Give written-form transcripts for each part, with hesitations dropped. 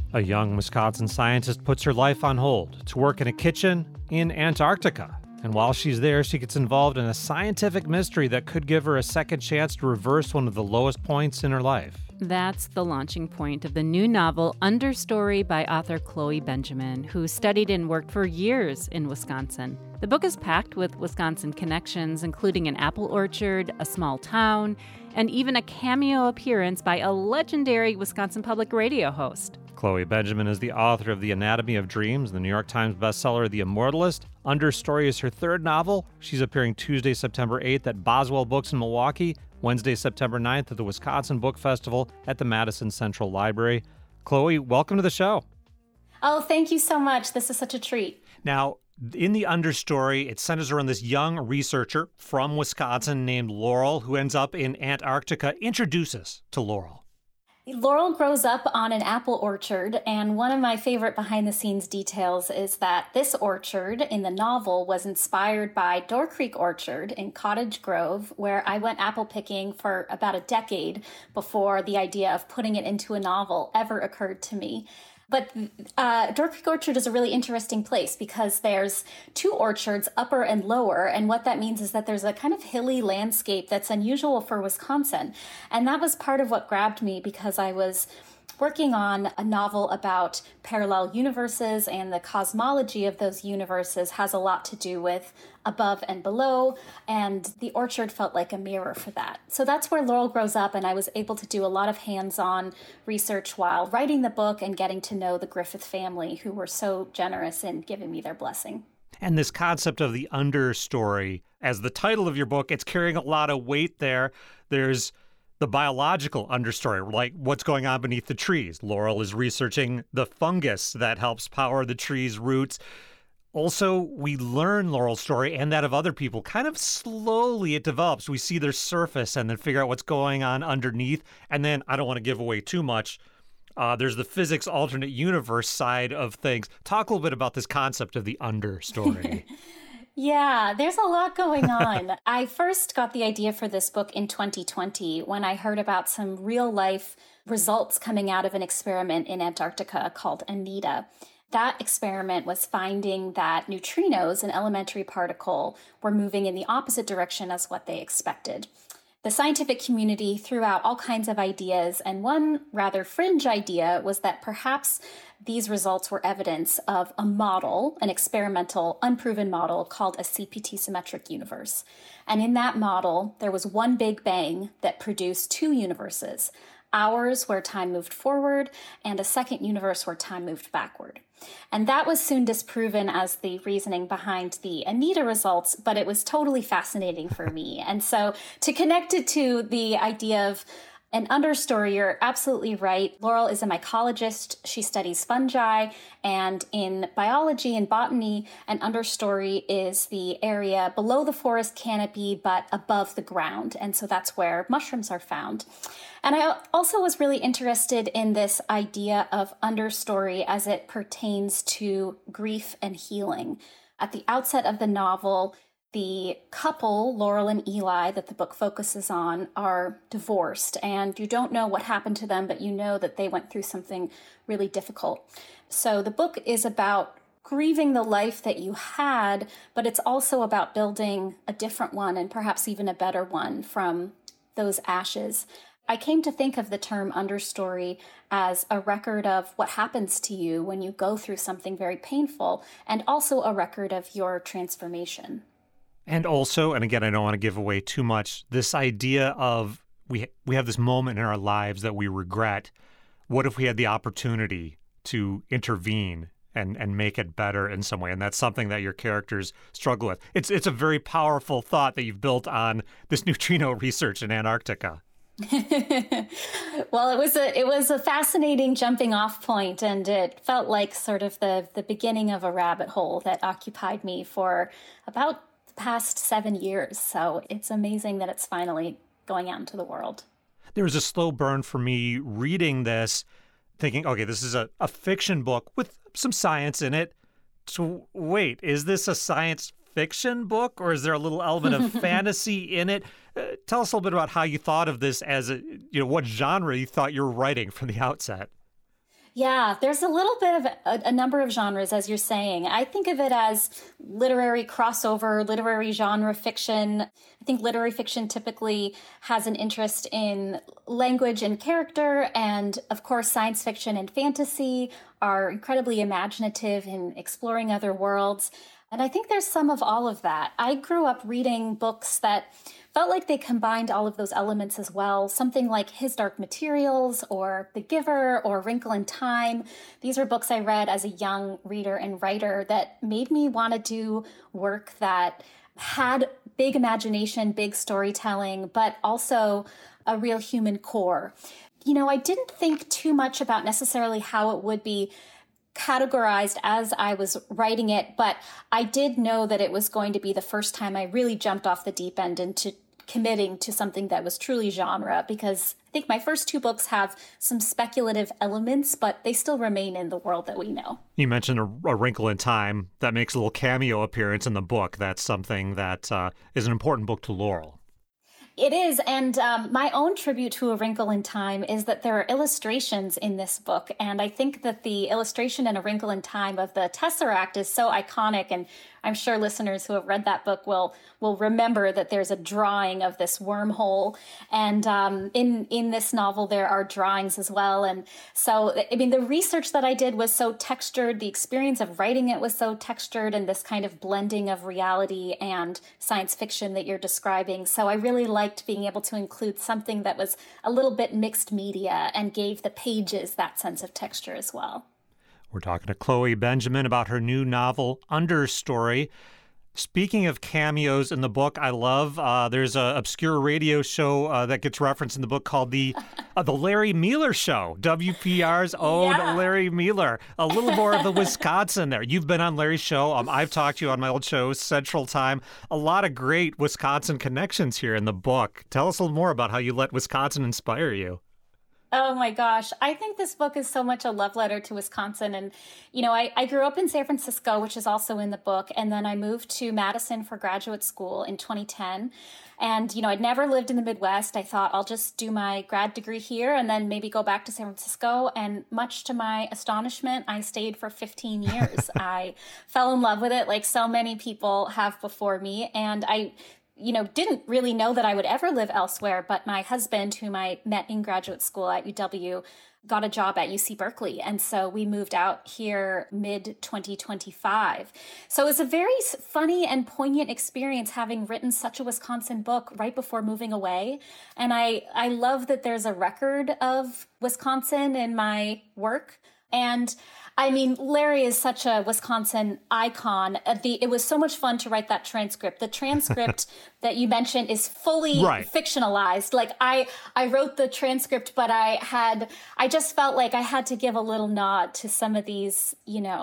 A young Wisconsin scientist puts her life on hold to work in a kitchen in Antarctica. And while she's there, she gets involved in a scientific mystery that could give her a second chance to reverse one of the lowest points in her life. That's the launching point of the new novel, Understory, by author Chloe Benjamin, who studied and worked for years in Wisconsin. The book is packed with Wisconsin connections, including an apple orchard, a small town, and even a cameo appearance by a legendary Wisconsin Public Radio host. Chloe Benjamin is the author of The Anatomy of Dreams, the New York Times bestseller The Immortalist. Understory is her third novel. She's appearing Tuesday, September 8th at Boswell Books in Milwaukee, Wednesday, September 9th at the Wisconsin Book Festival at the Madison Central Library. Chloe, welcome to the show. Oh, thank you so much. This is such a treat. Now, in the Understory, it centers around this young researcher from Wisconsin named Laurel who ends up in Antarctica. Introduce us to Laurel. Laurel grows up on an apple orchard, and one of my favorite behind-the-scenes details is that this orchard in the novel was inspired by Door Creek Orchard in Cottage Grove, where I went apple picking for about a decade before the idea of putting it into a novel ever occurred to me. But Door Creek Orchard is a really interesting place because there's two orchards, upper and lower, and what that means is that there's a kind of hilly landscape that's unusual for Wisconsin. And that was part of what grabbed me because I was working on a novel about parallel universes, and the cosmology of those universes has a lot to do with above and below, and the orchard felt like a mirror for that. So that's where Laurel grows up, and I was able to do a lot of hands-on research while writing the book and getting to know the Griffith family, who were so generous in giving me their blessing. And this concept of the understory, as the title of your book, it's carrying a lot of weight there. There's the biological understory, like what's going on beneath the trees. Laurel is researching the fungus that helps power the tree's roots. Also, we learn Laurel's story and that of other people. Kind of slowly it develops. We see their surface and then figure out what's going on underneath. And then, I don't want to give away too much, there's the physics alternate universe side of things. Talk a little bit about this concept of the understory. Yeah, there's a lot going on. I first got the idea for this book in 2020 when I heard about some real life results coming out of an experiment in Antarctica called ANITA. That experiment was finding that neutrinos, an elementary particle, were moving in the opposite direction as what they expected. The scientific community threw out all kinds of ideas, and one rather fringe idea was that perhaps these results were evidence of a model, an experimental, unproven model called a CPT symmetric universe. And in that model, there was one big bang that produced two universes, ours where time moved forward, and a second universe where time moved backward. And that was soon disproven as the reasoning behind the ANITA results, but it was totally fascinating for me. And so to connect it to the idea of an understory, you're absolutely right. Laurel is a mycologist. She studies fungi, and in biology and botany, an understory is the area below the forest canopy, but above the ground. And so that's where mushrooms are found. And I also was really interested in this idea of understory as it pertains to grief and healing. At the outset of the novel, the couple, Laurel and Eli, that the book focuses on, are divorced, and you don't know what happened to them, but you know that they went through something really difficult. So the book is about grieving the life that you had, but it's also about building a different one, and perhaps even a better one, from those ashes. I came to think of the term understory as a record of what happens to you when you go through something very painful, and also a record of your transformation. And also, and again, I don't want to give away too much, this idea of we have this moment in our lives that we regret. What if we had the opportunity to intervene and make it better in some way? And that's something that your characters struggle with. It's a very powerful thought that you've built on this neutrino research in Antarctica. Well, it was a fascinating jumping off point, and it felt like sort of the beginning of a rabbit hole that occupied me for about past 7 years. So it's amazing that it's finally going out into the world. There was a slow burn for me reading this, thinking, okay, this is a fiction book with some science in it. So wait, is this a science fiction book, or is there a little element of fantasy in it? Tell us a little bit about how you thought of this as what genre you thought you were writing from the outset. Yeah, there's a little bit of a number of genres, as you're saying. I think of it as literary crossover, literary genre fiction. I think literary fiction typically has an interest in language and character, and of course, science fiction and fantasy are incredibly imaginative in exploring other worlds. And I think there's some of all of that. I grew up reading books that felt like they combined all of those elements as well. Something like His Dark Materials or The Giver or Wrinkle in Time. These were books I read as a young reader and writer that made me want to do work that had big imagination, big storytelling, but also a real human core. You know, I didn't think too much about necessarily how it would be categorized as I was writing it, but I did know that it was going to be the first time I really jumped off the deep end into committing to something that was truly genre, because I think my first two books have some speculative elements, but they still remain in the world that we know. You mentioned A Wrinkle in Time. That makes a little cameo appearance in the book. That's something that is an important book to Laurel. It is, and my own tribute to A Wrinkle in Time is that there are illustrations in this book, and I think that the illustration in A Wrinkle in Time of the Tesseract is so iconic, and I'm sure listeners who have read that book will remember that there's a drawing of this wormhole, and in this novel there are drawings as well. And so, I mean, the research that I did was so textured, the experience of writing it was so textured, and this kind of blending of reality and science fiction that you're describing. So I really liked being able to include something that was a little bit mixed media and gave the pages that sense of texture as well. We're talking to Chloe Benjamin about her new novel, Understory. Speaking of cameos in the book, I love there's an obscure radio show that gets referenced in the book called the Larry Mealer Show, WPR's own Larry Mealer. A little more of the Wisconsin there. You've been on Larry's show. I've talked to you on my old show, Central Time. A lot of great Wisconsin connections here in the book. Tell us a little more about how you let Wisconsin inspire you. Oh my gosh. I think this book is so much a love letter to Wisconsin. And, you know, I grew up in San Francisco, which is also in the book. And then I moved to Madison for graduate school in 2010. And, you know, I'd never lived in the Midwest. I thought I'll just do my grad degree here and then maybe go back to San Francisco. And much to my astonishment, I stayed for 15 years. I fell in love with it like so many people have before me. And I didn't really know that I would ever live elsewhere, but my husband, whom I met in graduate school at UW, got a job at UC Berkeley. And so we moved out here mid-2025. So it was a very funny and poignant experience having written such a Wisconsin book right before moving away. And I love that there's a record of Wisconsin in my work. And I mean, Larry is such a Wisconsin icon. It was so much fun to write that transcript. The transcript that you mentioned is fully fictionalized. Like I wrote the transcript, but I just felt like I had to give a little nod to some of these,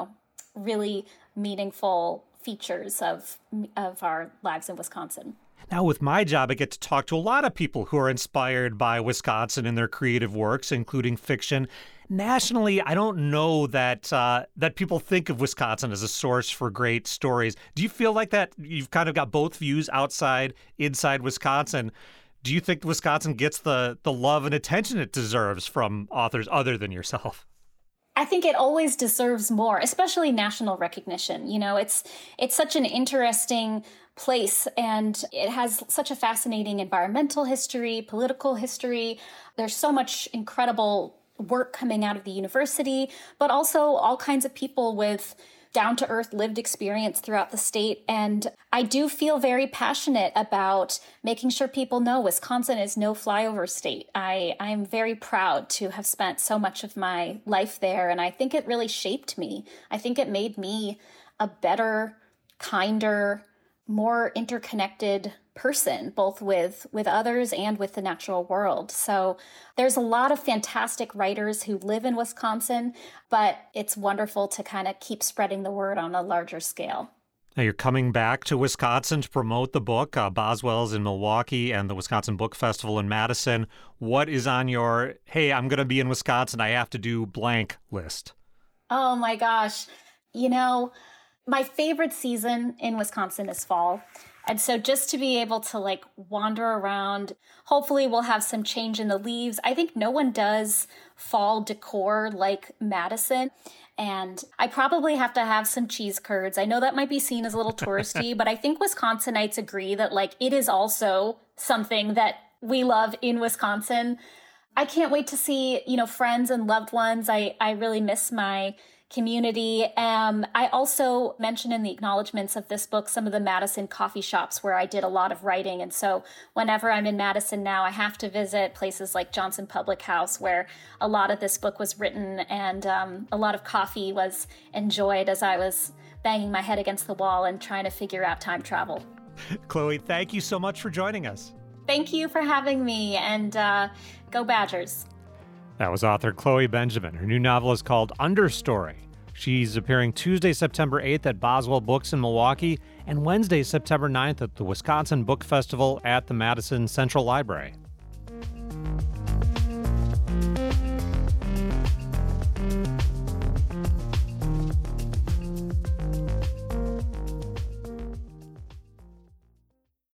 really meaningful features of our lives in Wisconsin. Now, with my job, I get to talk to a lot of people who are inspired by Wisconsin in their creative works, including fiction. Nationally, I don't know that that people think of Wisconsin as a source for great stories. Do you feel like that you've kind of got both views outside, inside Wisconsin? Do you think Wisconsin gets the love and attention it deserves from authors other than yourself? I think it always deserves more, especially national recognition. You know, it's such an interesting place, and it has such a fascinating environmental history, political history. There's so much incredible work coming out of the university, but also all kinds of people with down-to-earth lived experience throughout the state. And I do feel very passionate about making sure people know Wisconsin is no flyover state. I am very proud to have spent so much of my life there, and I think it really shaped me. I think it made me a better, kinder, more interconnected person, both with others and with the natural world. So there's a lot of fantastic writers who live in Wisconsin, but it's wonderful to kind of keep spreading the word on a larger scale. Now you're coming back to Wisconsin to promote the book. Boswell's in Milwaukee and the Wisconsin Book Festival in Madison. What is on your, hey, I'm going to be in Wisconsin, I have to do blank list? Oh my gosh. My favorite season in Wisconsin is fall. And so just to be able to like wander around, hopefully we'll have some change in the leaves. I think no one does fall decor like Madison. And I probably have to have some cheese curds. I know that might be seen as a little touristy, but I think Wisconsinites agree that like it is also something that we love in Wisconsin. I can't wait to see, friends and loved ones. I really miss my community. I also mentioned in the acknowledgments of this book some of the Madison coffee shops where I did a lot of writing. And so whenever I'm in Madison now, I have to visit places like Johnson Public House, where a lot of this book was written, and a lot of coffee was enjoyed as I was banging my head against the wall and trying to figure out time travel. Chloe, thank you so much for joining us. Thank you for having me, and go Badgers. That was author Chloe Benjamin. Her new novel is called Understory. She's appearing Tuesday, September 8th at Boswell Books in Milwaukee and Wednesday, September 9th at the Wisconsin Book Festival at the Madison Central Library.